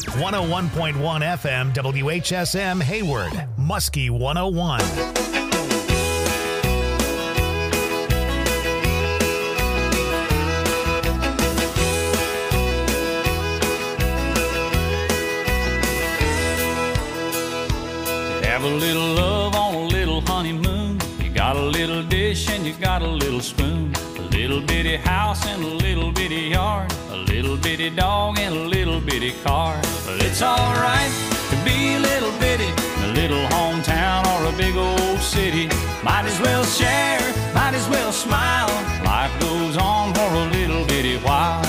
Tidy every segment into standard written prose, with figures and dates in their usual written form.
101.1 FM WHSM Hayward, Muskie 101. Have a little love on a little honeymoon. You got a little dish and you got a little spoon. A little bitty house and a little bitty yard. A little bitty dog and a little bitty car. But it's alright to be a little bitty in a little hometown or a big old city. Might as well share, might as well smile. Life goes on for a little bitty while.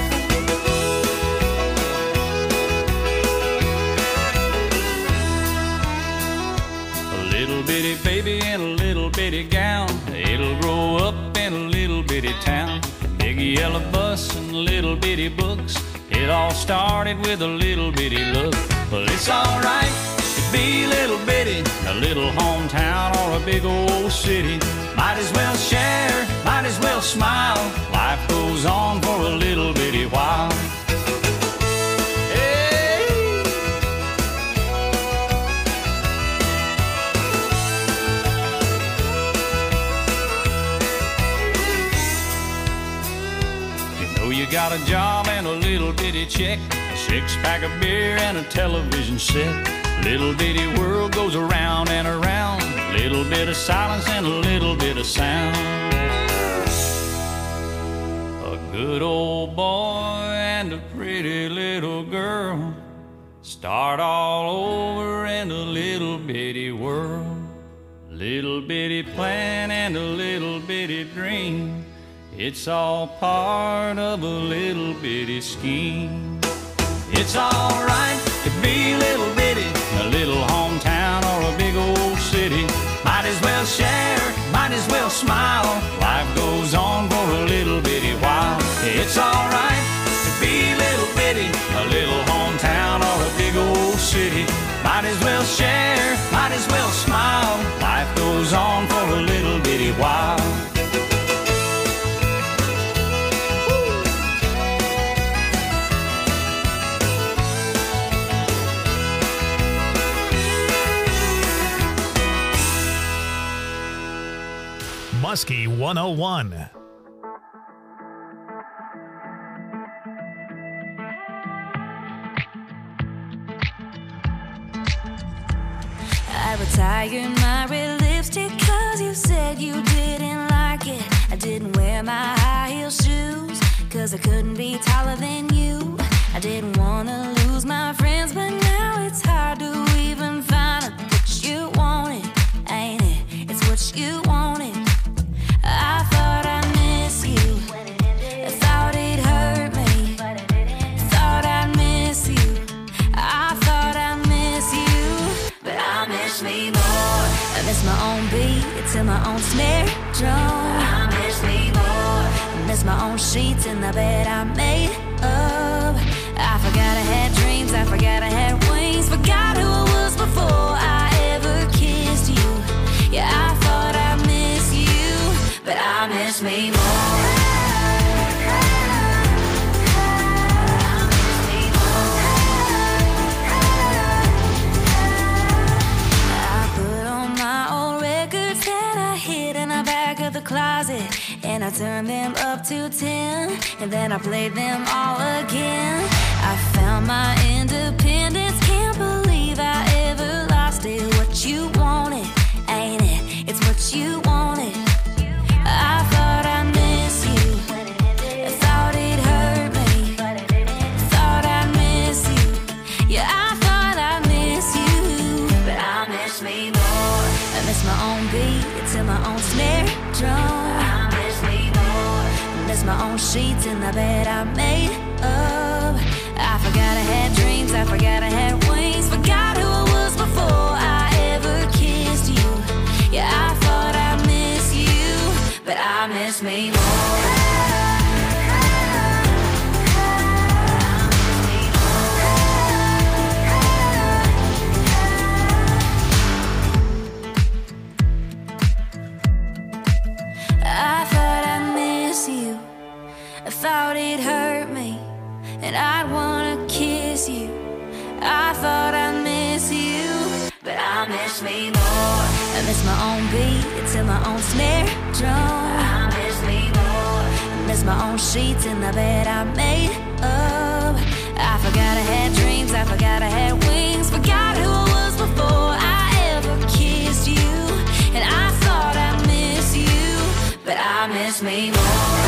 Little bitty baby in a little bitty gown. It'll grow up in a little bitty town. Big yellow bus and little bitty books. It all started with a little bitty look. Well, it's alright to be a little bitty in a little hometown or a big old city. Might as well share, might as well smile. Life goes on for a little bitty while. You got a job and a little bitty check, a six-pack of beer and a television set. Little bitty world goes around and around. Little bit of silence and a little bit of sound. A good old boy and a pretty little girl start all over in a little bitty world. Little bitty plan and a little bitty dream. It's all part of a little bitty scheme. It's alright to be a little bitty in a little hometown or a big old city. Might as well share, might as well smile. Life goes on for a little bitty while. It's alright to be a little bitty in a little hometown or a big old city. Might as well share, might as well smile. Life goes on for a little bitty while. Muskie 101. I retired my red lipstick cause you said you didn't like it. I didn't wear my high heel shoes cause I couldn't be taller than you. I didn't wanna lose my friends, but now it's hard to even find what you wanted, ain't it? It's what you wanted. I thought I'd miss you. I thought it hurt me. Thought I'd miss you. I thought I'd miss you. But I miss me more. I miss my own beat to my own snare drum. I miss me more. I miss my own sheets in the bed I made up. I forgot I had dreams. I forgot I had wings. Forgot who I was before I ever kissed you. Yeah, I thought I'd miss you, but I miss me more. I put on my old records that I hid in the back of the closet, and I turned them up to 10, and then I played them all again. I found my independence, can't believe I ever lost it. What you wanted, ain't it? It's what you wanted. I thought I'd miss you. I thought it hurt me. Thought I'd miss you. Yeah, I thought I'd miss you, but I miss me more. I miss my own beat to my own snare drum. I miss me more. I miss my own sheets in the bed I made up. I forgot I had dreams. I forgot I had wings. Forgot who I was before I ever kissed you. Yeah, I thought I'd miss you, but I miss me more. I thought I'd miss you. I thought it hurt me, and I'd wanna kiss you. I thought I'd miss you, but I miss me more. I miss my own beat to my own snare drum. I miss me more. I miss my own sheets in the bed I made up. I forgot I had dreams, I forgot I had wings, forgot who I was before I ever kissed you. And I thought I'd miss you, but I miss me more.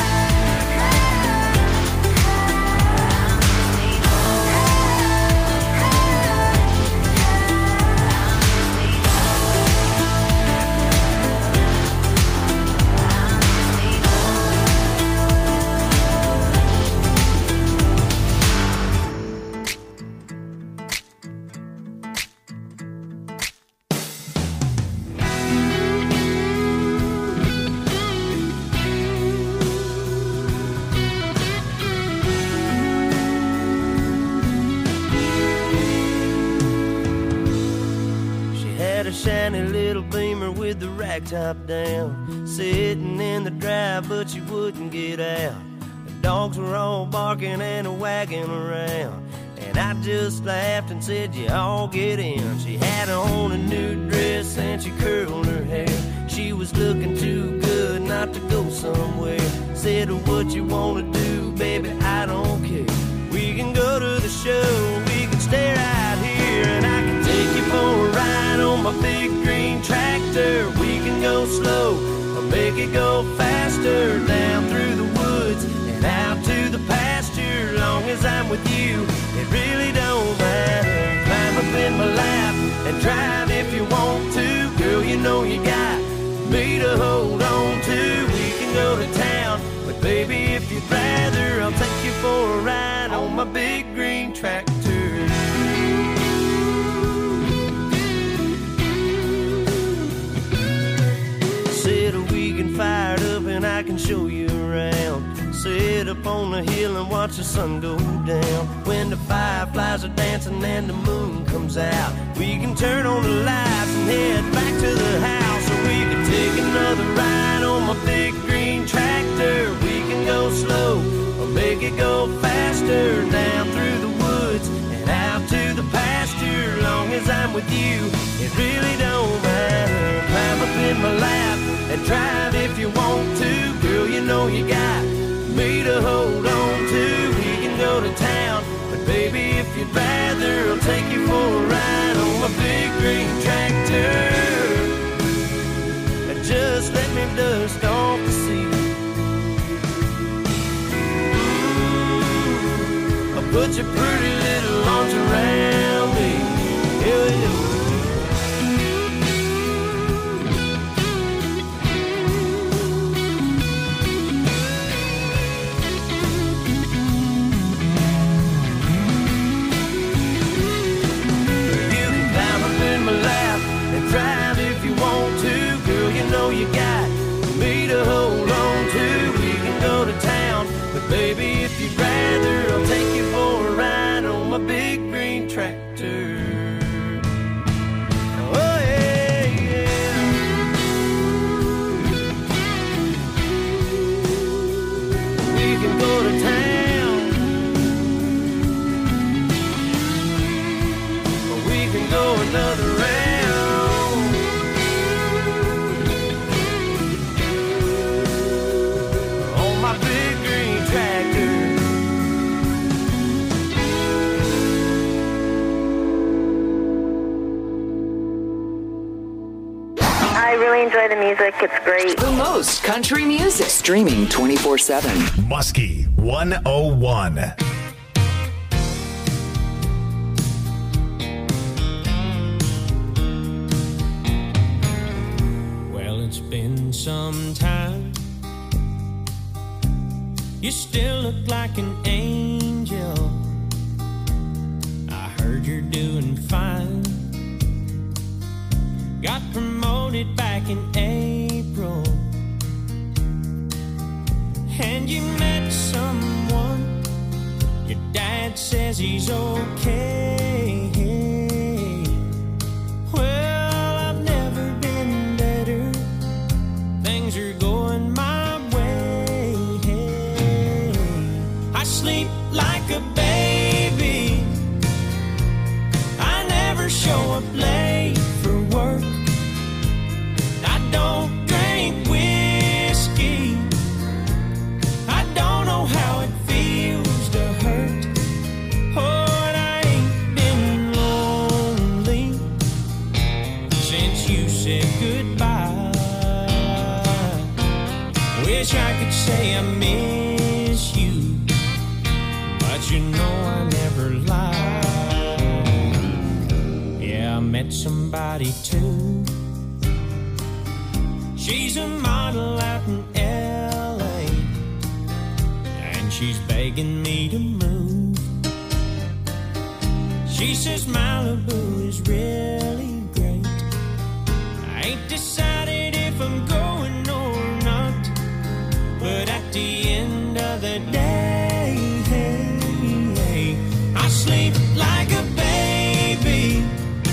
Shiny little Beamer with the rag top down, sitting in the drive but she wouldn't get out. The dogs were all barking and wagging around, and I just laughed and said, you all get in. She had on a new dress and she curled her hair. She was looking too good not to go somewhere. Said, what you wanna do, baby, I don't care. We can go to the show, we can stay right here, and I can take you for a ride on my big green tractor. We can go slow or make it go faster, down through the woods and out to the pasture. Long as I'm with you, it really don't matter. Climb up in my lap and drive if you want to. Girl, you know you got me to hold on to. We can go to town, but baby, if you'd rather, I'll take you for a ride on my big green tractor. Fired up and I can show you around. Sit up on the hill and watch the sun go down. When the fireflies are dancing and the moon comes out, we can turn on the lights and head back to the house. Or we can take another ride on my big green tractor. We can go slow or make it go faster, down through the woods and out to the pasture. Long as I'm with you, it really don't matter. Climb up in my lap and drive if you want to. Girl, you know you got me to hold on to. We can go to town, but baby, if you'd rather, I'll take you for a ride on my big green tractor. Just let me dust off the seat. I'll put your pretty little arms around me. Hell yeah. Drive if you want to, girl, you know you got me to hold on to. We can go to town, but baby, if you'd rather, I'll take you for a ride on my big green tractor. Oh yeah, yeah. We can go to town, or we can go another round. I really enjoy the music. It's great. The most country music. Streaming 24/7. Muskie 101. Well, it's been some time. You still look like an angel. I heard you're doing fine. Got promoted back in April, and you met someone. Your dad says he's okay. Well, I've never been better. Things are going my way. I sleep like a baby say I miss you, but you know I never lied. Yeah, I met somebody too. She's a model out in LA, and she's begging me to move. She says Malibu is really great. I ain't decided if I'm going or not, but at the end of the day, I sleep like a baby.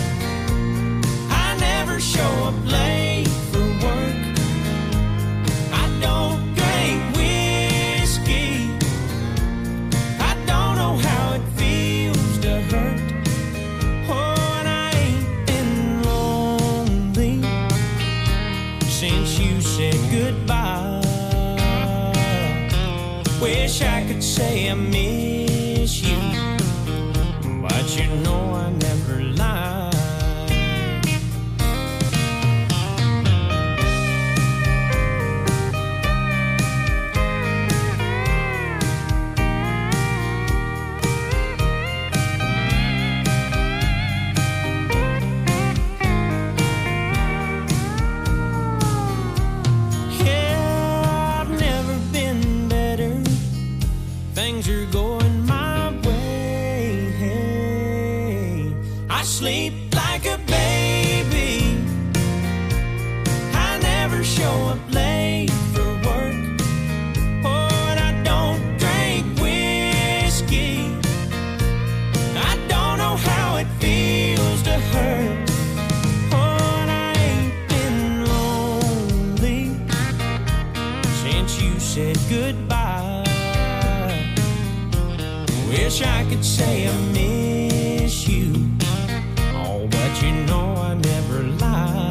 I never show up late for work. I don't drink whiskey. I don't know how it feels to hurt. Oh, and I ain't been lonely since you said goodbye. Wish I could say I miss you, but you know I never lied. Yeah, I've never been better. Things are going my way. I sleep like a baby. I never show up late for work. Oh, and I don't drink whiskey. I don't know how it feels to hurt. Oh, and I ain't been lonely since you said goodbye. Wish I could say I miss you, oh, but you know I never lied.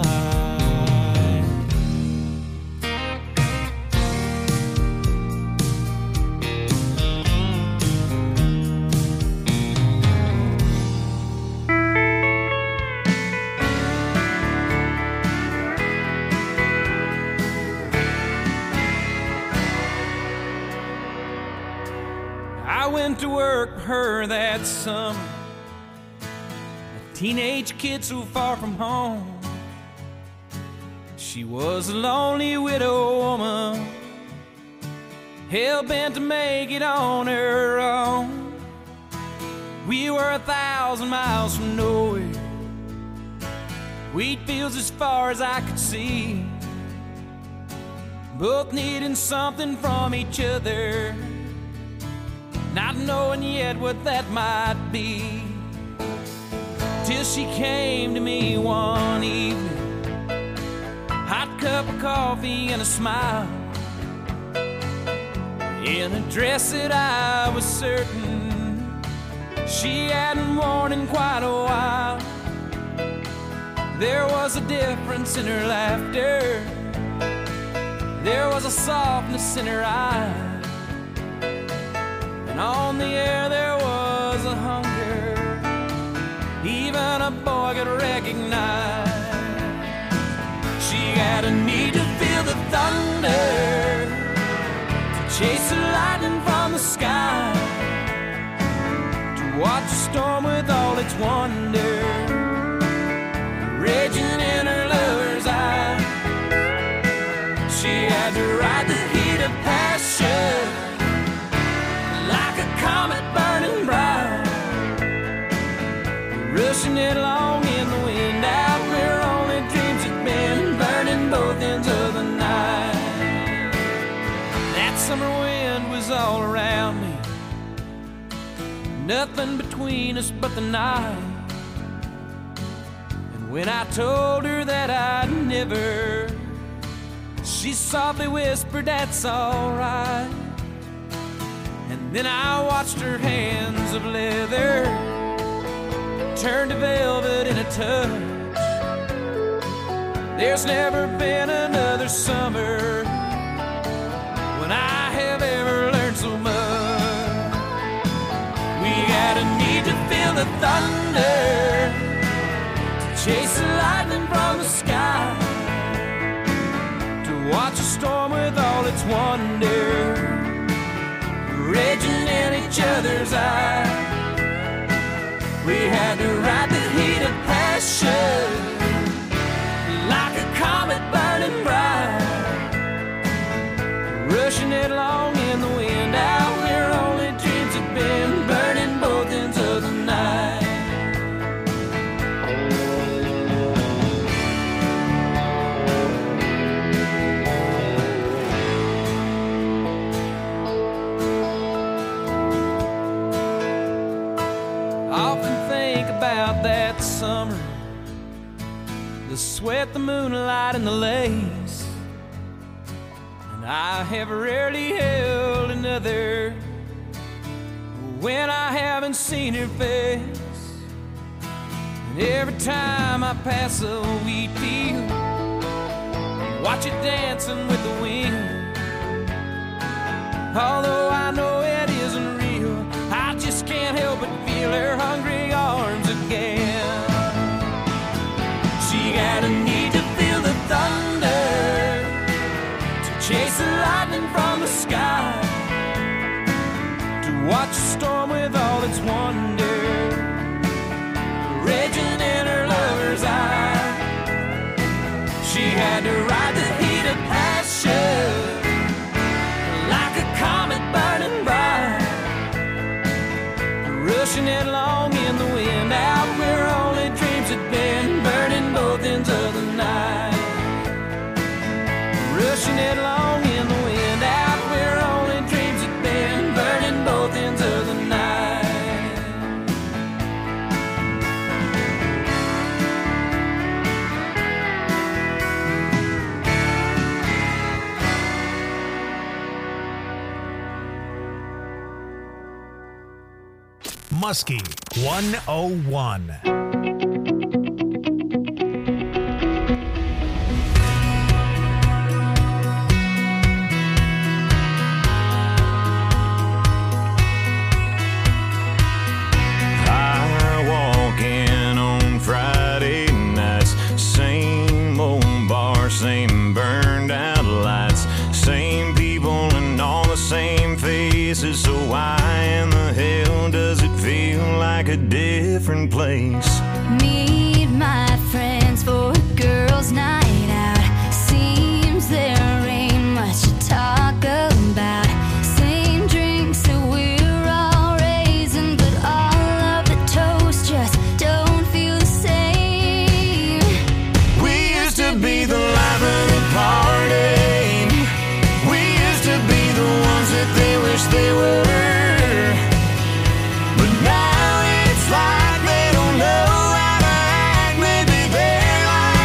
I went to work for her that summer, a teenage kid so far from home. She was a lonely widow woman, hell-bent to make it on her own. We were 1,000 miles from nowhere, wheat fields as far as I could see, both needing something from each other, not knowing yet what that might be, till she came to me one evening, hot cup of coffee and a smile, in a dress that I was certain she hadn't worn in quite a while. There was a difference in her laughter, there was a softness in her eyes, and on the air there was a hunger even a boy could recognize. She had a need to feel the thunder, to chase the lightning from the sky, to watch the storm with all its wonder raging in her lover's eye. She had to ride the heat of passion like a comet burning bright, rushing it along in the wind out where only dreams had been, burning both ends of the night. That summer wind was all around me, nothing between us but the night. And when I told her that I'd never, she softly whispered, "That's all right." And then I watched her hands of leather turn to velvet in a touch. There's never been another summer when I have ever learned so much. We had a need to feel the thunder, to chase the lightning from the sky, to watch a storm with all its wonder raging in each other's eyes. We had to ride the heat of passion like a comet burning bright, rushing it along in the wind out where only dreams have been, burning both ends of the night. That summer, the sweat, the moonlight, and the lace, and I have rarely held another when I haven't seen her face. And every time I pass a wheat field, watch it dancing with the wind. Although I know it isn't real, I just can't help but feel her hungry arms again. She got a need to feel the thunder, to chase the lightning from the sky, to watch a storm with all its wonder raging in her lover's eye. She had to ride the heat of passion like a comet burning bright, rushing it along in the wind out where only dreams had been, burning both ends of the night, rushing it along in the wind out where only dreams had been, burning both ends of the night. Muskie 101. Same burned out lights, same people and all the same faces. So why in the hell does it feel like a different place? Meet my friends for a girls' night out. Seems there ain't much to talk about. Same drinks that we're all raising, but all of the toast just don't feel the same. We used to be the life of the party. We used to be the ones that they wish they were. But now it's like they don't know how to act. Maybe they're like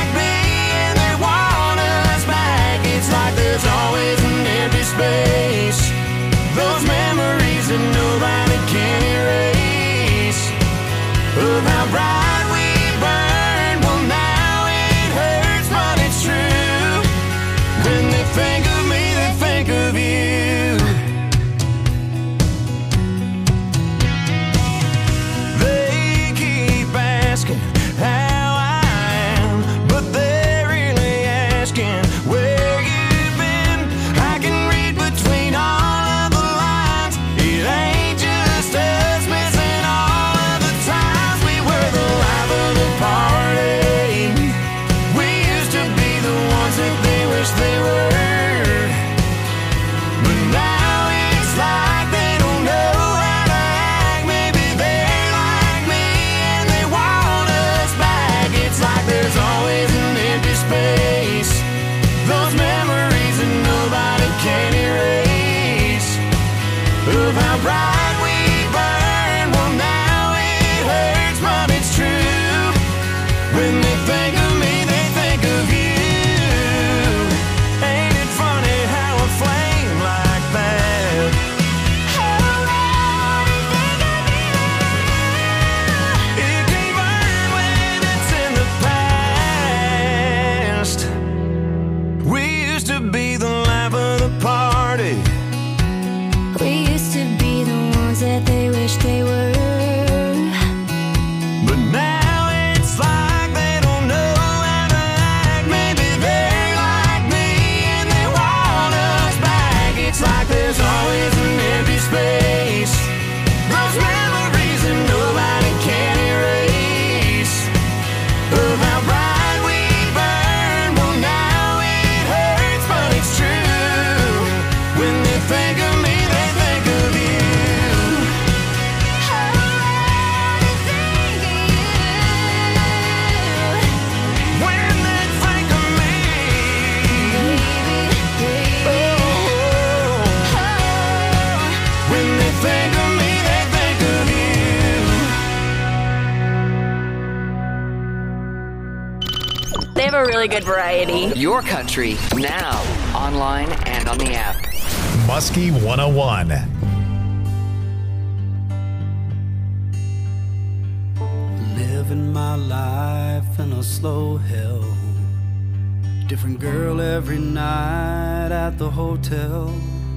have a really good variety. Your country, now, online and on the app. Muskie 101. Living my life in a slow hell. Different girl every night at the hotel.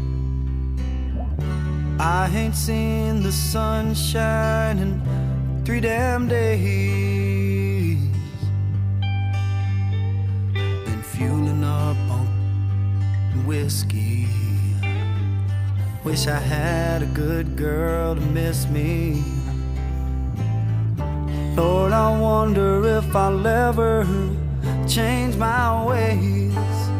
I ain't seen the sunshine in 3 damn days. Been fueling up on whiskey. Wish I had a good girl to miss me. Lord, I wonder if I'll ever change my ways.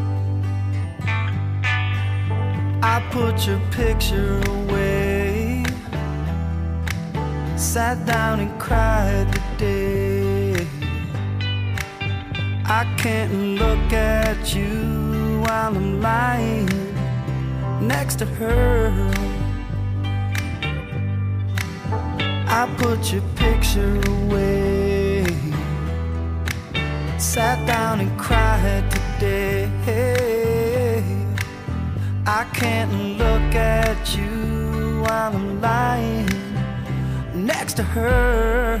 I put your picture away, sat down and cried today. I can't look at you while I'm lying next to her. I put your picture away, sat down and cried today. I can't look at you while I'm lying next to her.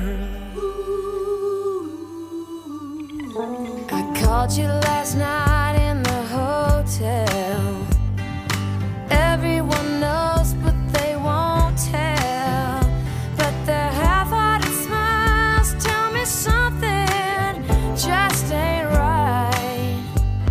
I called you last night in the hotel. Everyone knows, but they won't tell. But their half-hearted smiles tell me something just ain't right.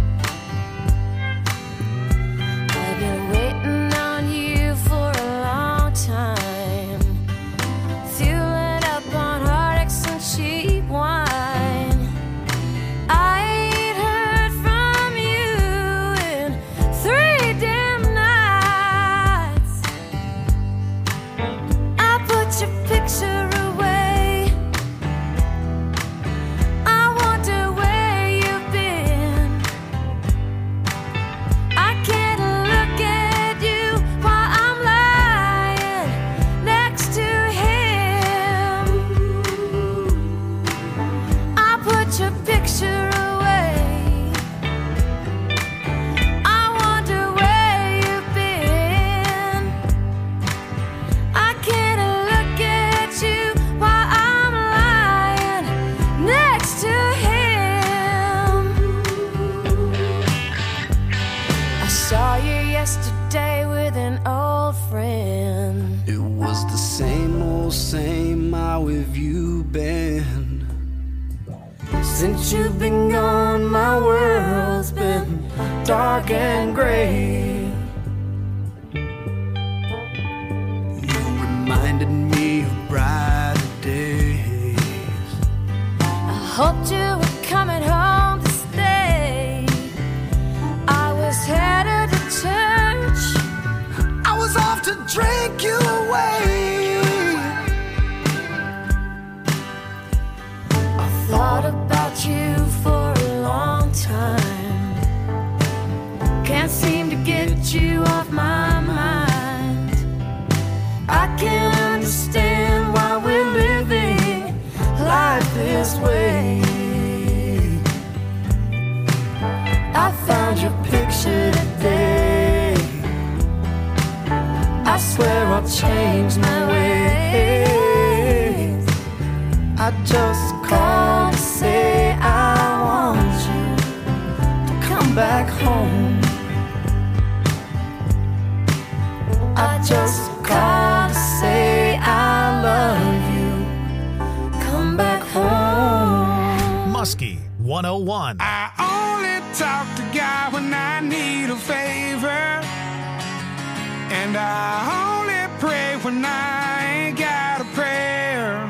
I've been waiting on you for a long time, fueling up on heartaches and cheap wine. I ain't heard from you in 3 damn nights. I put your picture away. I wonder where you've been. I can't look at you while I'm lying next to him. I put your picture away. I wonder where you've been. I can't look at you while I'm lying next to him. I saw you yesterday with an old friend. It was the same old same, how have you been? Since you've been gone, my world's been dark and gray. You reminded me of brighter days. I hoped you were coming home to stay. I was headed to church. I was off to drink you away. I thought about you for a long time. Can't seem to get you off my mind. I can't understand why we're living life this way. I found your picture today. I swear I'll change my ways. I just called to say I want you to come back home. I just called to say I love you. Come back home. Muskie 101. I only talk to God when I need a favor, and I only pray when I ain't got a prayer.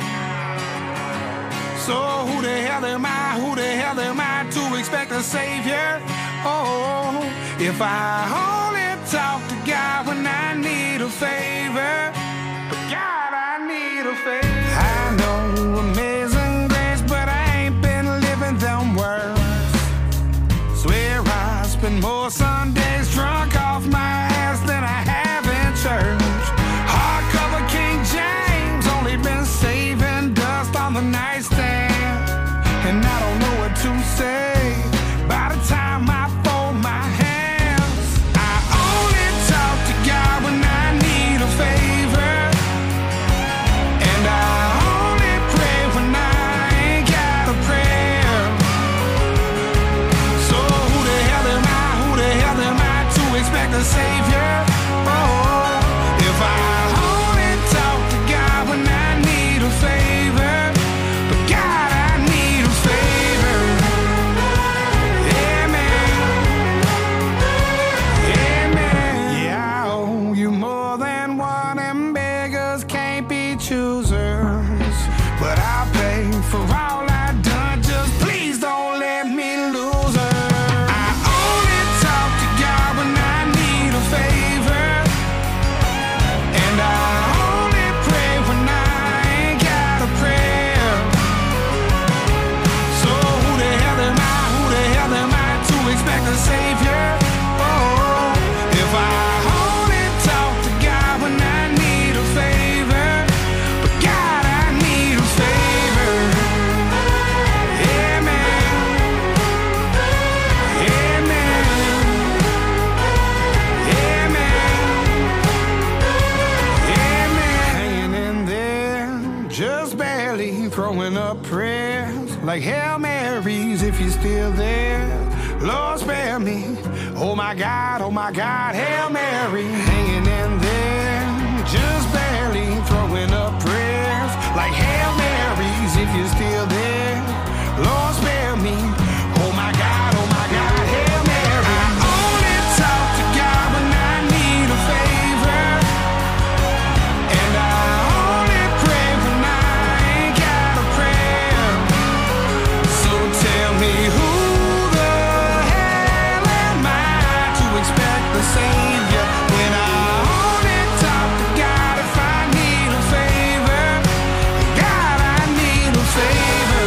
So who the hell am I? Who the hell am I to expect a savior? Oh, if I only talk to God when I need a favor, God, I need a favor. I know amazing grace, but I ain't been living them words. Swear I spend more Sundays drunk off my ass than I have in church. Hardcover King James, only been saving dust on the nightstand, and I don't know what to say. barely throwing up prayers like Hail Marys if you're still there. Lord spare me. Oh my God, Hail Mary. Hanging in there, just barely throwing up prayers like Hail Marys if you're still there. Lord spare me. Oh my God, Hail Mary. I only talk to God when I need a favor, and I only pray when I ain't got a prayer. So tell me who the hell am I to expect the Savior when I only talk to God if I need a favor? God, I need a favor.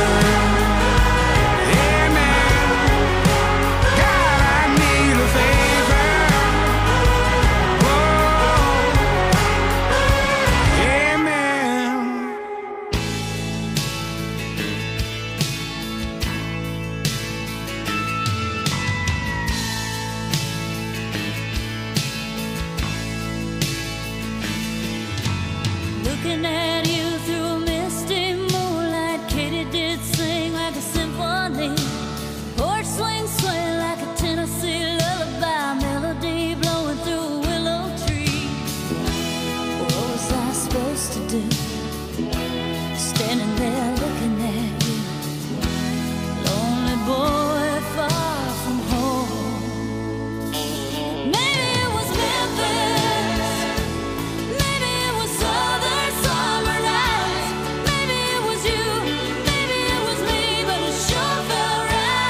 Looking at you through a misty moonlight, Katie did sing like a symphony. Porch swing, swing like a Tennessee lullaby, melody blowing through a willow tree. What was I supposed to do? Standing there looking at you, lonely boy far from home. Maybe it was Memphis, maybe it was southern summer nights, maybe it was you, maybe it was me, but it sure felt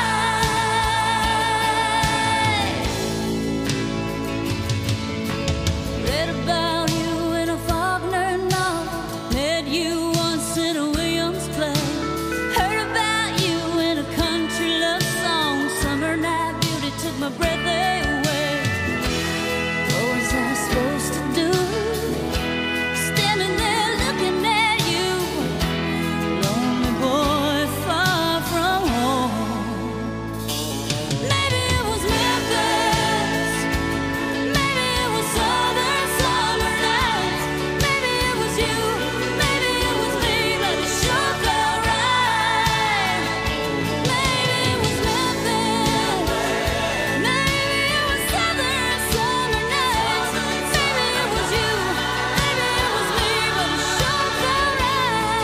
right. Read about you in a Faulkner novel, met you once in a Williams play, heard about you in a country love song, summer night beauty took my breath away. What was I supposed to do? Standing there looking at you, lonely boy far from home. Maybe it was Memphis, maybe it was southern summer nights, maybe it was you, maybe it was me, but it sure felt right. Maybe it was Memphis, maybe it was southern summer nights, maybe it was you, maybe it was me, but it sure felt right.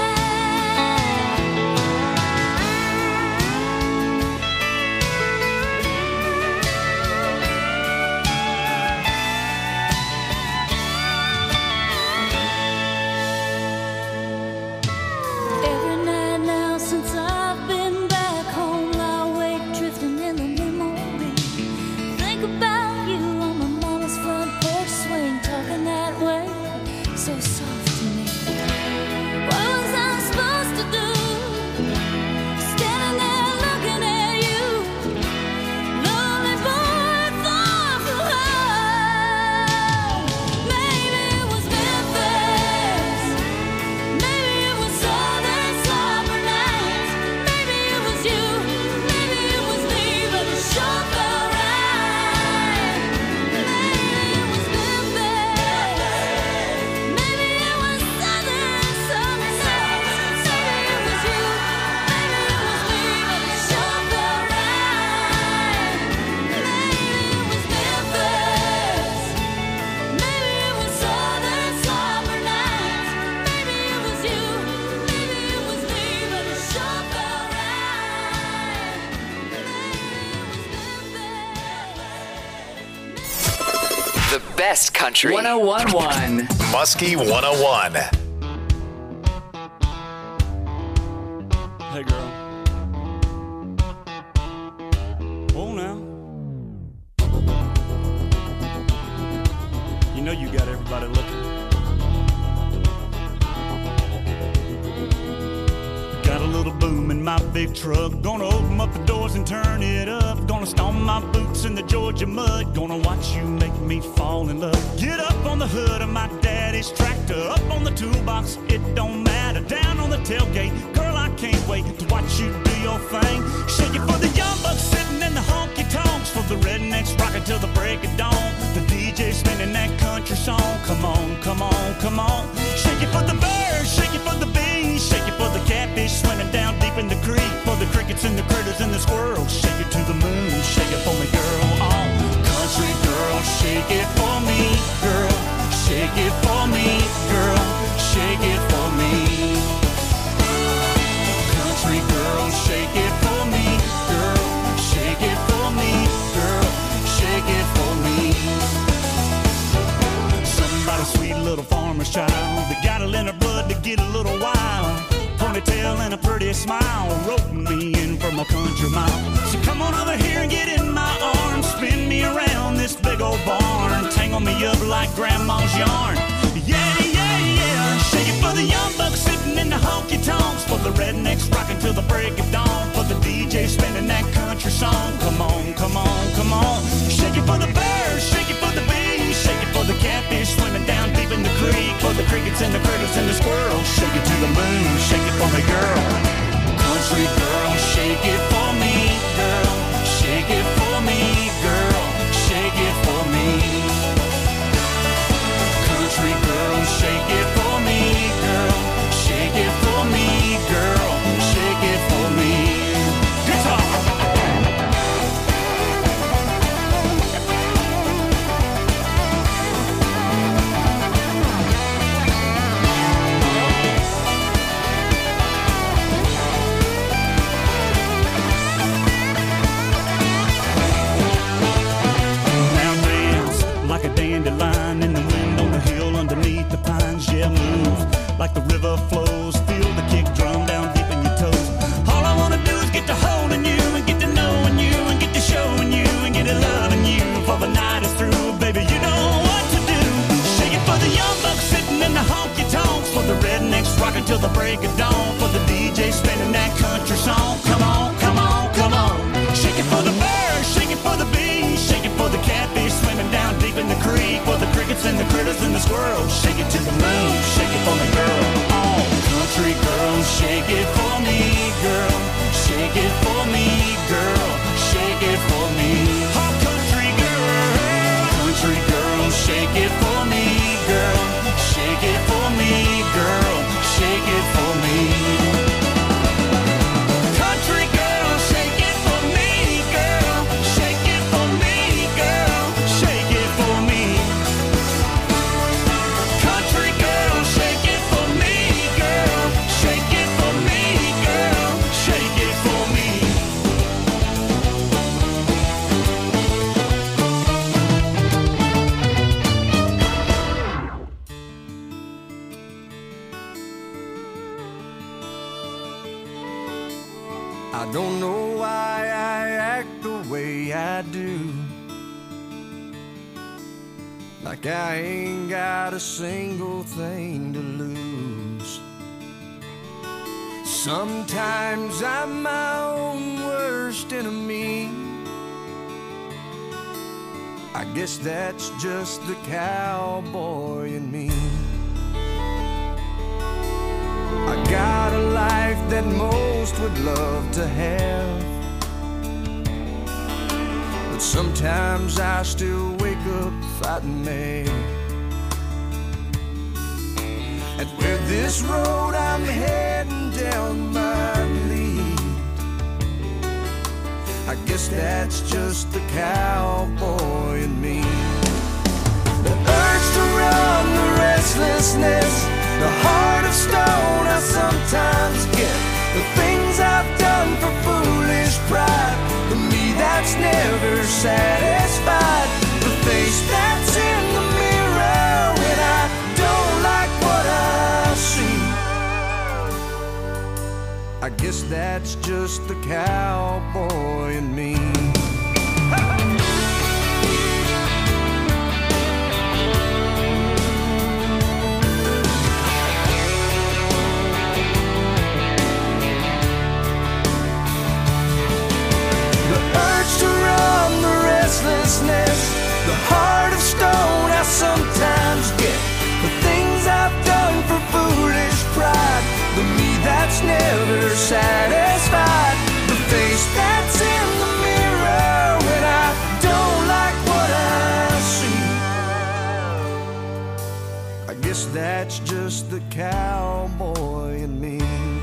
Every night now since I've been back home, I wake drifting in the memory. Think about you on my mama's front porch swing, talking that way, so soft to me. What was I supposed to do? Standing there looking at you, lonely boy far from home. Maybe it was Memphis, maybe it was southern summer nights, maybe it was you, maybe it was me, but it sure felt right. Maybe it was Memphis, maybe it was southern summer nights, maybe it was you, maybe it was me, but it sure felt right. Maybe it was Memphis, maybe it was southern summer nights, maybe it was you, maybe it was me, but it sure felt right. The best country. 101.1. Muskie 101. Hey, girl. Oh, now. You know you got everybody looking. Got a little boom in my big truck. Gonna open up the doors and turn it up. Gonna stomp my boots in the Georgia mud. Gonna watch you make me fall in love. Get up on the hood of my daddy's tractor. Up on the toolbox, it don't matter. Down on the tailgate, girl, I can't wait to watch you do your thing. Shake it for the young bucks sitting in the honky tonks. For the rednecks rocking till the break of dawn. The DJ spinning that country song. Come on, come on, come on. Shake it for the birds, shake it for the bees, shake it for the cat smile, roping me in from a country mile. So come on over here and get in my arms, spin me around this big old barn, tangle me up like grandma's yarn. Yeah, yeah, yeah. Shake it for the young bucks sitting in the honky tonks, for the rednecks rocking till the break of dawn, for the DJ spinning that country song. Come on, come on, come on. Shake it for the birds, shake it for the bees, shake it for the catfish swimming down deep in the creek, for the crickets and the critters and the squirrels. Shake it to the moon, shake it for me, girl. Country girl, shake it for me, girl. Shake it for me, girl. Shake it for me. Country girl, shake it for me, girl. Shake it for me, girl. Shake it for me. Guitar. Like a dandelion in the wind on the hill underneath the pines. Yeah, move like the river flows. Feel the kick drum down deep in your toes. All I wanna do is get to holding you and get to knowing you and get to showing you and get to loving you before the night is through. Baby, you know what to do. Shake it for the young bucks sitting in the honky tonks, for the rednecks rocking till the break of dawn, for the DJ spinning that country song. Come on, come on, come on. Shake it for the birds, shake it for the bees, shake it for the catfish swimming down deep in the creek, for the crickets and the critters and the squirrels. Shake it to the moon, shake it for me, girl. Oh, country girl, shake it for me, girl. Shake it for me, girl. Shake it for me. Oh, country girl, shake it for me, girl. Shake it for me, girl. Shake it for me. Country girl, shake it for me, girl. Shake it for me, girl. Shake it for me. Country girl, shake it for me, girl. Shake it for me, girl. Shake it for me. I don't know why I act the way I do, like I ain't got a single thing to lose. Sometimes I'm my own worst enemy. I guess that's just the cowboy in me. I got a life that most would love to have, but sometimes I still wake up fighting mad. And where this road I'm heading down might lead, I guess that's just the cowboy in me. The urge to run, the restlessness, the heart of stone I sometimes get, the things I've done for foolish pride, for me that's never satisfied, the face that's in the mirror when I don't like what I see. I guess that's just the cowboy in me. The heart of stone I sometimes get, the things I've done for foolish pride, the me that's never satisfied, the face that's in the mirror when I don't like what I see. I guess that's just the cowboy in me.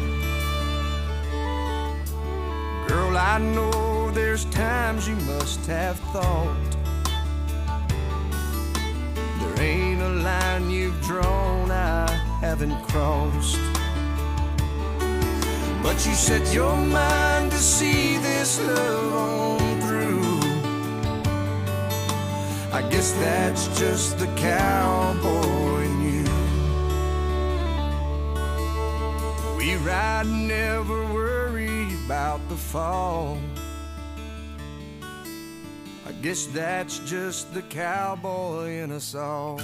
Girl, I know there's times you must have thought there ain't a line you've drawn I haven't crossed, but you set your mind to see this love on through. I guess that's just the cowboy in you. We ride never worry about the fall. I guess that's just the cowboy in us all.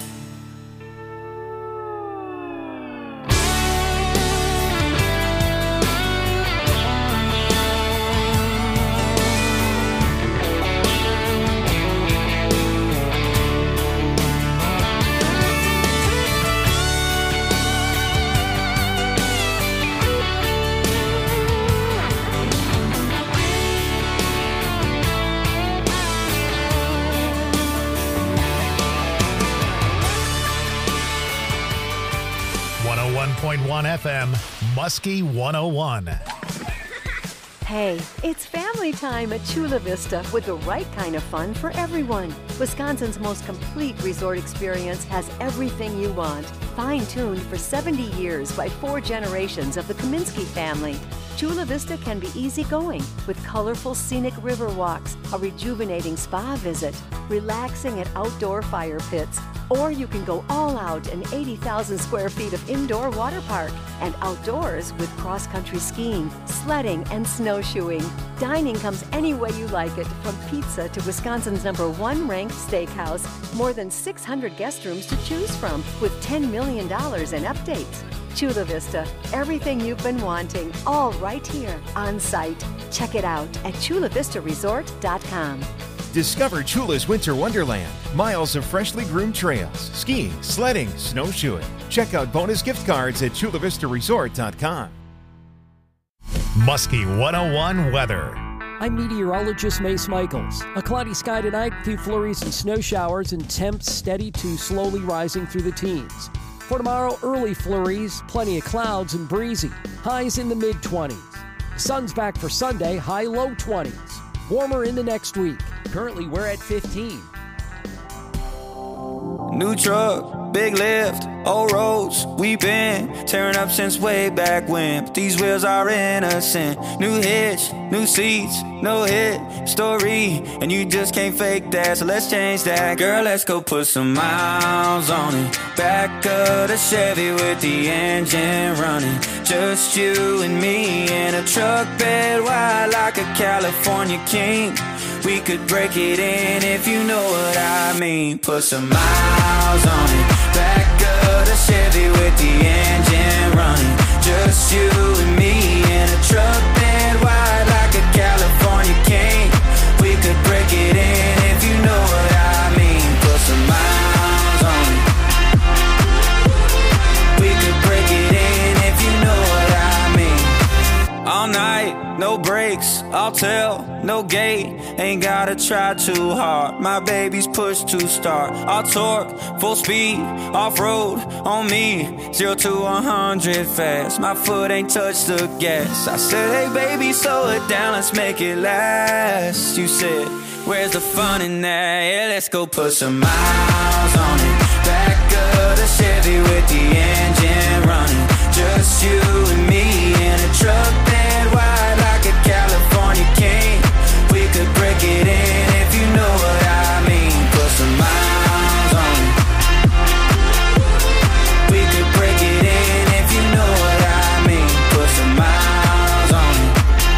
FM, Muskie 101. Hey, it's family time at Chula Vista with the right kind of fun for everyone. Wisconsin's most complete resort experience has everything you want. Fine-tuned for 70 years by 4 generations of the Kaminsky family. Chula Vista can be easygoing with colorful scenic river walks, a rejuvenating spa visit, relaxing at outdoor fire pits, or you can go all out in 80,000 square feet of indoor water park and outdoors with cross-country skiing, sledding, and snowshoeing. Dining comes any way you like it, from pizza to Wisconsin's #1 ranked steakhouse. More than 600 guest rooms to choose from with $10 million in updates. Chula Vista, everything you've been wanting, all right here on site. Check it out at chulavistaresort.com. Discover Chula's Winter Wonderland. Miles of freshly groomed trails, skiing, sledding, snowshoeing. Check out bonus gift cards at chulavistaresort.com. Muskie 101 weather. I'm meteorologist Mace Michaels. A cloudy sky tonight, a few flurries and snow showers, and temps steady to slowly rising through the teens. For tomorrow, early flurries, plenty of clouds and breezy. Highs in the mid-20s. Sun's back for Sunday, high low 20s. Warmer into next week. Currently, we're at 15. New truck, big lift, old roads, we been tearing up since way back when. But these wheels are innocent. New hitch, new seats, no hit story, and you just can't fake that. So let's change that, girl. Let's go put some miles on it. Back of the Chevy with the engine running. Just you and me in a truck bed wide like a California king. We could break it in if you know what I mean. Put some miles on it. Back of the Chevy with the engine running. Just you and me in a truck bed wide like a California king. We could break it in if you know what I mean. Put some miles on it. We could break it in if you know what I mean. All night, no brakes, I'll tell, no gate. Ain't gotta try too hard, my baby's push to start. I'll torque, full speed, off-road, on me. 0 to 100 fast, my foot ain't touched the gas. I said, hey baby, slow it down, let's make it last. You said, where's the fun in that? Yeah, let's go put some miles on it. Back of the Chevy with the engine running. Just you and me in a truck bed wide like a California king. We could break it in if you know what I mean. Put some miles on it. We could break it in if you know what I mean. Put some miles on it.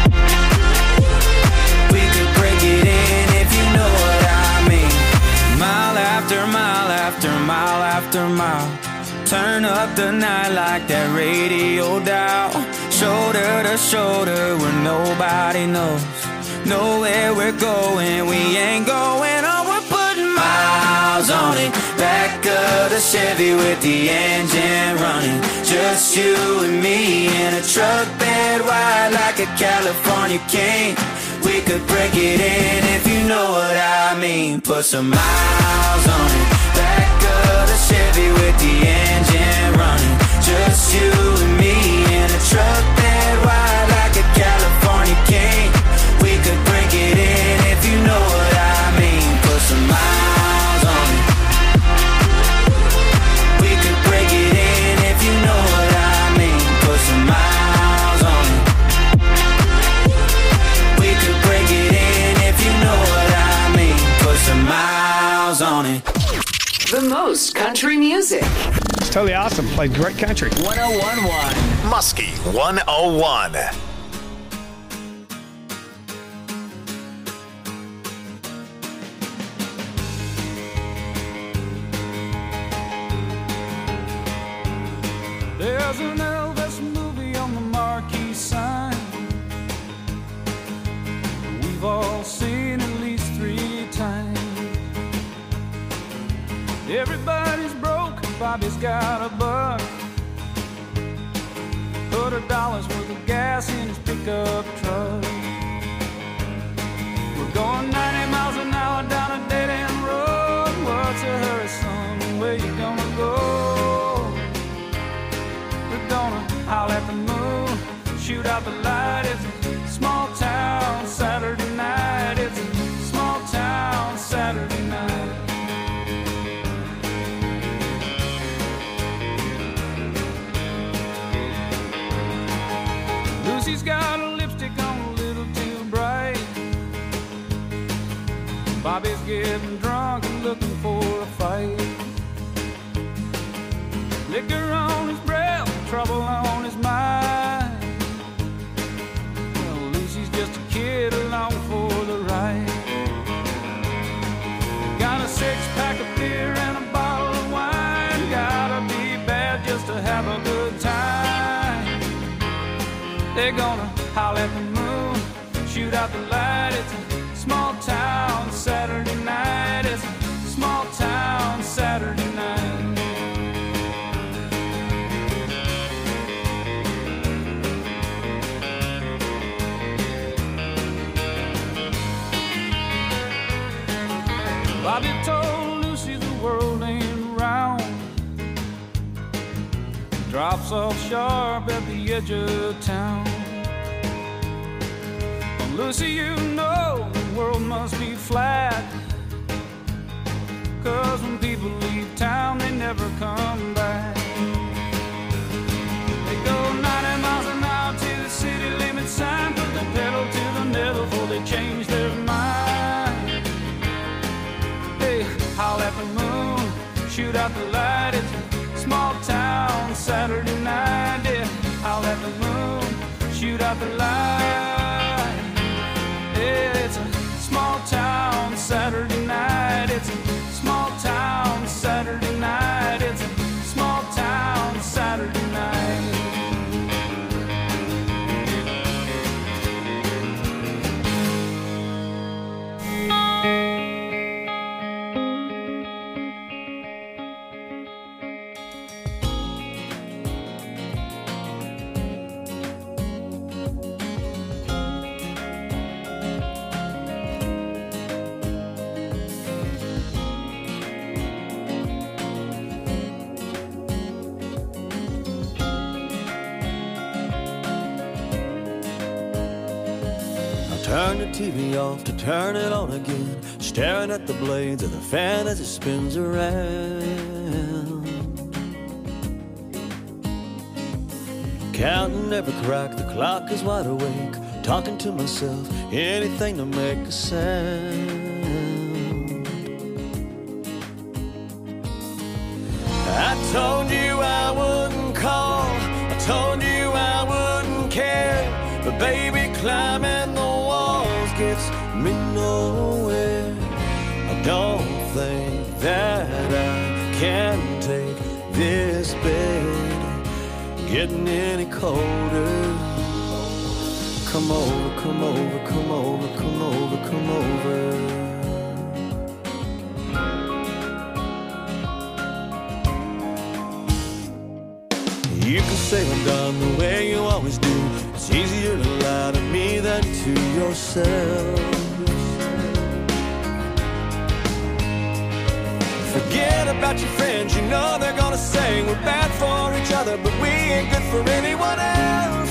We could break it in if you know what I mean. Mile after mile after mile after mile. Turn up the night like that radio dial. Shoulder to shoulder where nobody knows. Know where we're going, we ain't going on. We're putting miles on it. Back of the Chevy with the engine running. Just you and me in a truck bed wide like a California king. We could break it in if you know what I mean. Put some miles on it. Back of the Chevy with the engine running. Just you and me in a truck bed wide like a California king. We could break it in if you know what I mean. Put some miles on it. We could break it in if you know what I mean. Put some miles on it. We could break it in if you know what I mean. Put some miles on it. The most country music. It's totally awesome. Plays great country. 101.1 Muskie 101. There's an Elvis movie on the marquee sign. We've all seen at least 3 times. Everybody's broke, Bobby's got a buck. $100 worth of gas in his pickup truck. We're going 90 miles an hour down a dead-end road. What's a hurry, son? Where you gonna go? We're gonna howl at the moon, shoot out the light. It's a small town Saturday night. It's a small town Saturday night. Lucy's got a lipstick on a little too bright. Bobby's getting drunk and looking for a fight. Liquor on his breath, trouble on his mind. Well, Lucy's just a kid along for the ride. Got a 6-pack of beer and a bottle of wine. Gotta be bad just to have a good time. They're gonna howl at the moon, shoot out the light. It's a small town Saturday night. It's a small town Saturday night. Bobby told Lucy the world ain't round. Drops off sharp at the edge of town. Well, Lucy, you know the world must be flat. 'Cause when people leave town, they never come back. They go 90 miles an hour to the city limit sign. Put the pedal to the metal before they change their mind. Hey, howl at the moon, shoot out the light. It's a small town Saturday night. Yeah, howl at the moon, shoot out the light. Yeah, it's a small town Saturday night. It's a small town Saturday night. It's a small town Saturday night. Turn the TV off to turn it on again, staring at the blades of the fan as it spins around. Counting every crack, the clock is wide awake, talking to myself, anything to make a sound. I told you I wouldn't call, I told you I wouldn't care, but baby, climbing the walls gets me nowhere. I don't think that I can take this bed getting any colder. Come over, come over, come over, come over, come over. You can say I'm done the way you always do. It's easier to lie to me than to yourself. Forget about your friends, you know they're gonna say we're bad for each other, but we ain't good for anyone else.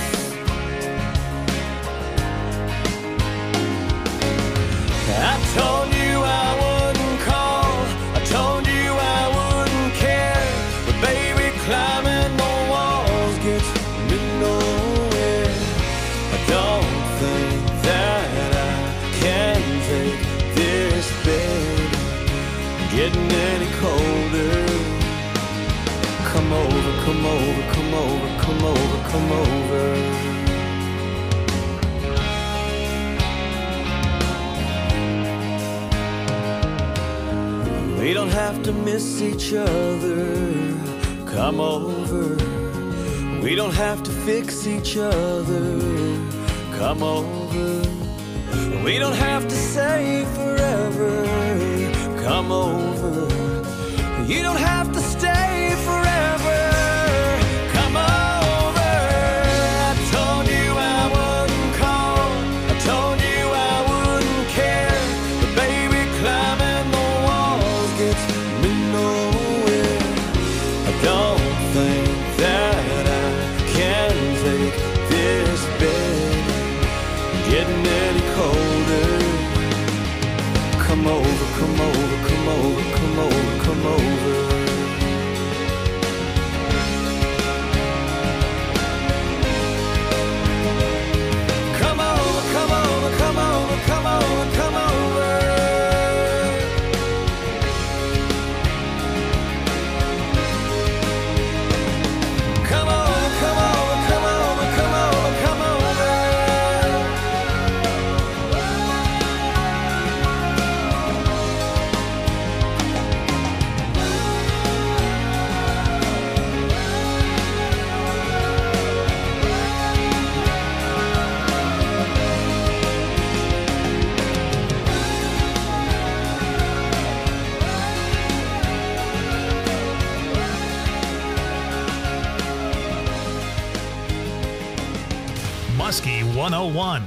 I told you I wouldn't call, I told you I wouldn't care, but baby, climbing the walls gets me nowhere. I don't think that I can take this bed getting any colder. Come over, come over, come over, come over, come over. We don't have to miss each other. Come over. We don't have to fix each other. Come over. We don't have to say forever. Come over. You don't have to stay forever. Come over. I told you I wouldn't call. I told you I wouldn't care. But baby, climbing the walls gets me nowhere. I don't think that I can take this bed getting any colder. Come over, come over, come over, come over, come over. Come over, come over, come over, come over, come over. Come over, come over, come over, come over, come over. Muskie 101.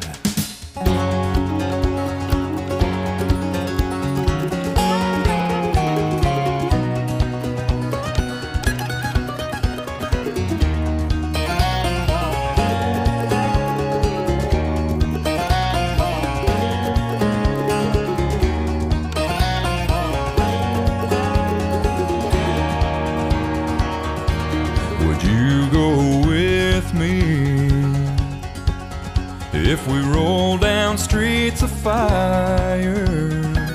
Would you go with me if we roll down streets of fire?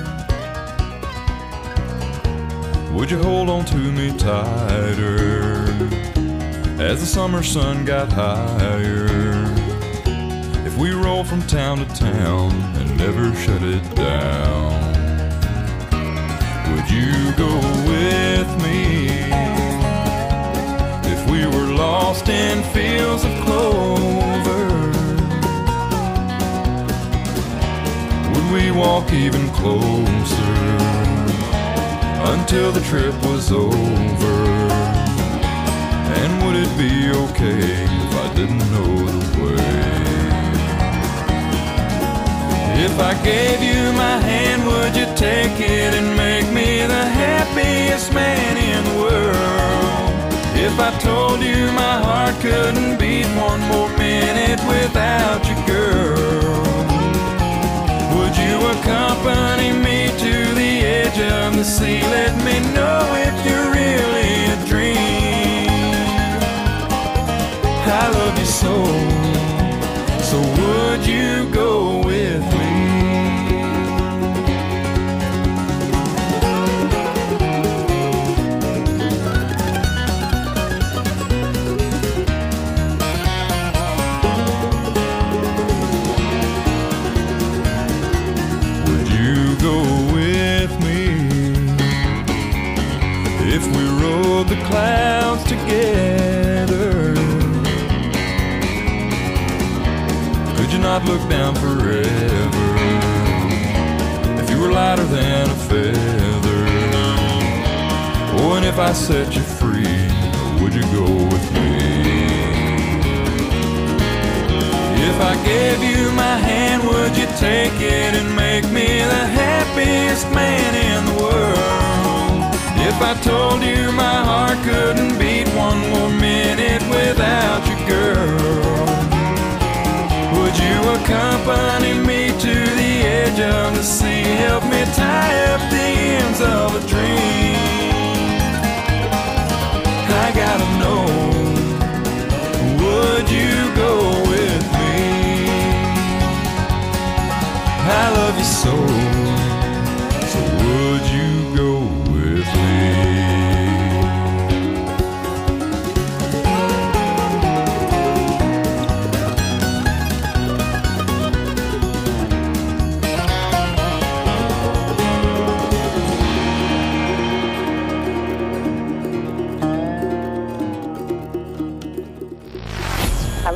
Would you hold on to me tighter as the summer sun got higher? If we roll from town to town and never shut it down, would you go with me if we were lost in fields of clover? Would we walk even closer until the trip was over? And would it be okay if I didn't know the way? If I gave you my hand, would you take it and make me the happiest man in the world? If I told you my heart couldn't beat one more minute without you, girl, would you accompany me to the edge of the sea? Let me know if you're really a dream. I love you so would you go with me? Would you go with me if we rode the clouds together? Could you not look down forever if you were lighter than a feather? Oh, and if I set you free, would you go with me? If I gave you my hand, would you take it and make me the happiest man in the world? If I told you my heart couldn't beat one more minute without you, girl, would you accompany me to the edge of the sea? Help me tie up the ends of a dream. I gotta know, would you go with me? I love you so would you go with me?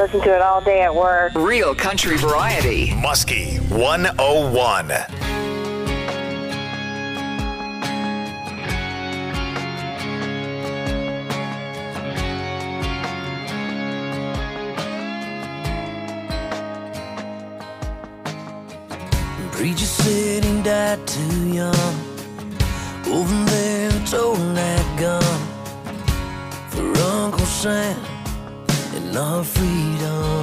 listen to it all day at work. Real country variety. Muskie 101. Preacher said he died too young. Over there toting that gun for Uncle Sam and our freedom.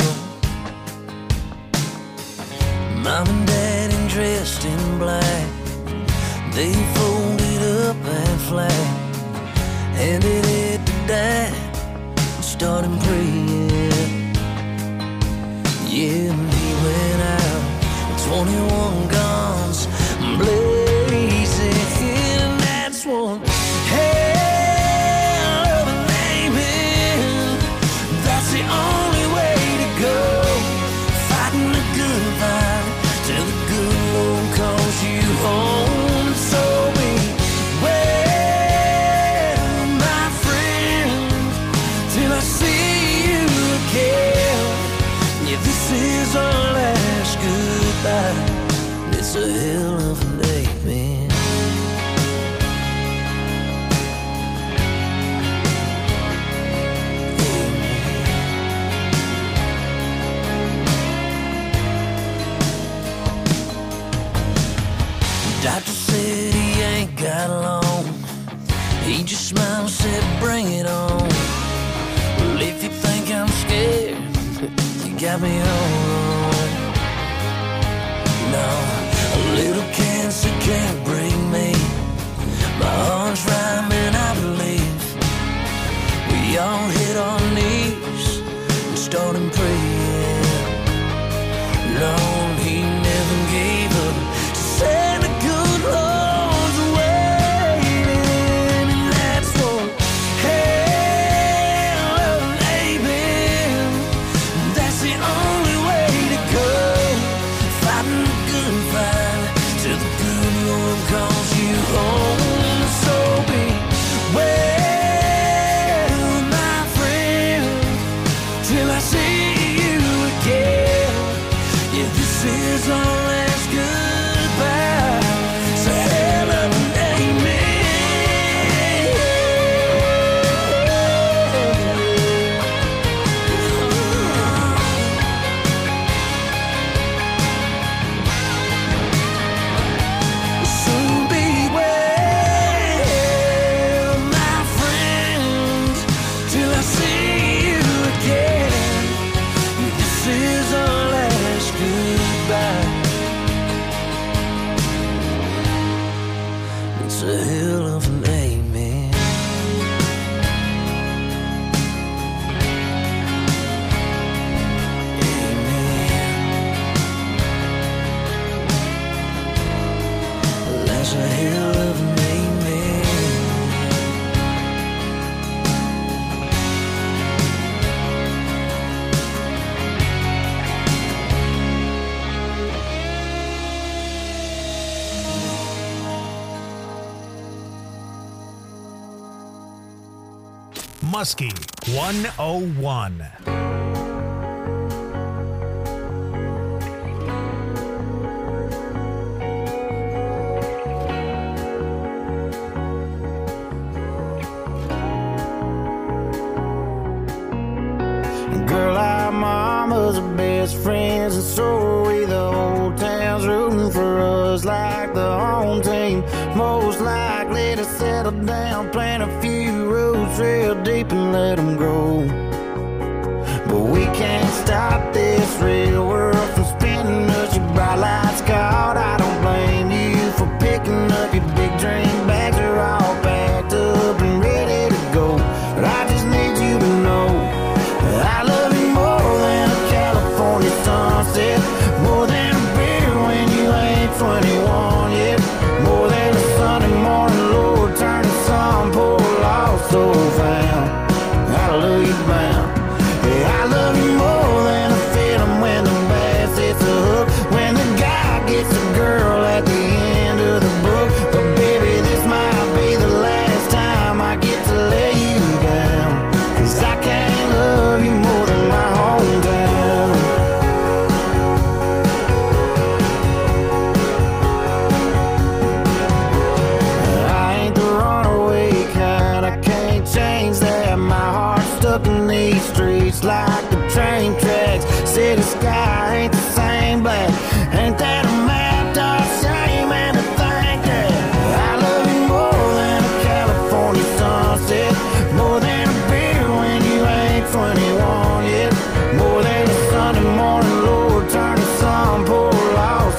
Mom and Daddy dressed in black, they folded up that flag, handed it to Dad and started praying. Yeah, and he went out, 21 guns blazing, and that's one hell of a name. That's the only way to go, fighting the good fight till the good Lord calls you home. So beware, my friend, till I see you again. Yeah, this is our last goodbye. It's a hell of a day, man. Doctor said he ain't got long. He just smiled and said, bring it on. Well, if you think I'm scared, you got me all wrong. No, a little cancer can't break me. My heart's rhyming, I believe. We all hit our knees and started praying. Lord, he never gave up. Said the good Lord's waiting, and that's one hell of an amen. That's the only way to go, fighting the good fight till the good Lord calls you home. So beware, my friend, till I see you again. Yeah, this is our last goodbye. It's a hell of an So beware, my friend, till I see you again. This is our last goodbye. It's a hell of an amen. Amen. That's a hell of an amen. Muskie 101. Girl, our mamas are best friends, and so are we. The whole town's rooting for us like the home team. Most likely to settle down, plant a few roots real deep and let them grow. But we can't stop this real world from spinning us. Your bright lights caught, I don't blame you for picking up your big dream bags. Are all packed up and ready to go. But I just need you to know I love you more than a California sunset, more than a beer when you ain't 21 yet, more than a Sunday morning, Lord, turn the sun, poor lost soul found. Hallelujah bound. Yeah, I love you more than a feeling when the bad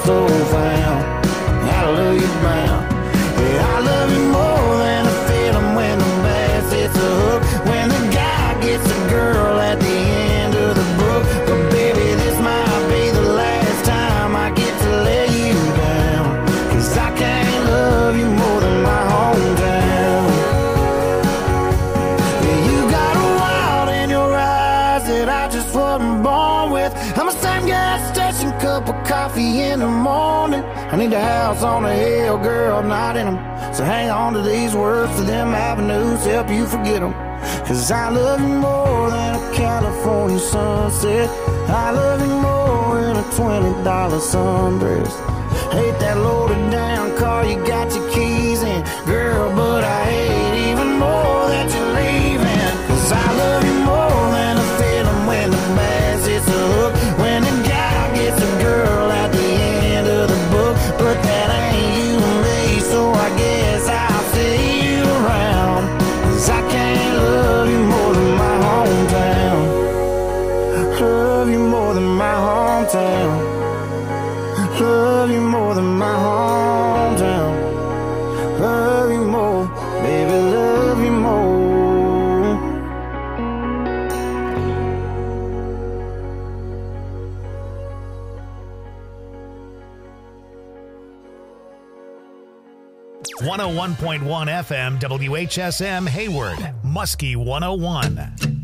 so found. Hallelujah bound. Yeah, I love you more than a feeling when the bass hits a hook. When the guy gets a girl at the end of the book. But baby, this might be the last time I get to lay you down. 'Cause I can't love you more than my hometown. Yeah, you got a wild in your eyes that I just wasn't born with. I'm a same gas station cup of coffee in the morning. I need a house on a hill, girl, not in them. So hang on to these words to them avenues, help you forget them. 'Cause I love you more than a California sunset. I love you more than a $20 sundress. Hate that loaded down car you got your keys in, girl, but I hate even more that you're leaving. 'Cause I love you more than a feeling when the bass hits a hook. When the guy gets a girl at the end of the book. But that ain't you and me, so I guess I'll see you around. 'Cause I can't love you more than my hometown. Love you more than my hometown. Love you more than my hometown. Love you more, baby, love you more. .1 FM WHSM Hayward, Muskie 101.